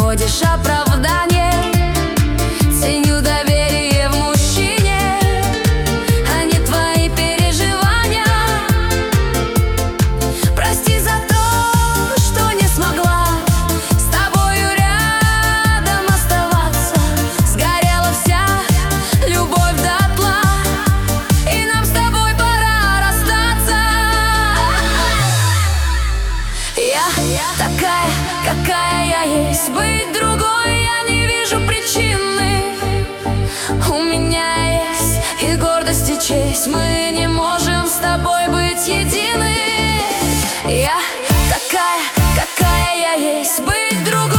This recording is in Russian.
находишь оправдание. Ценю доверие в мужчине, а не твои переживания. Прости за то, что не смогла с тобою рядом оставаться. Сгорела вся любовь дотла, и нам с тобой пора расстаться. Я такая, какая я есть. Быть другой я не вижу причины. У меня есть и гордость, и честь. Мы не можем с тобой быть едины. Я такая, какая я есть. Быть другой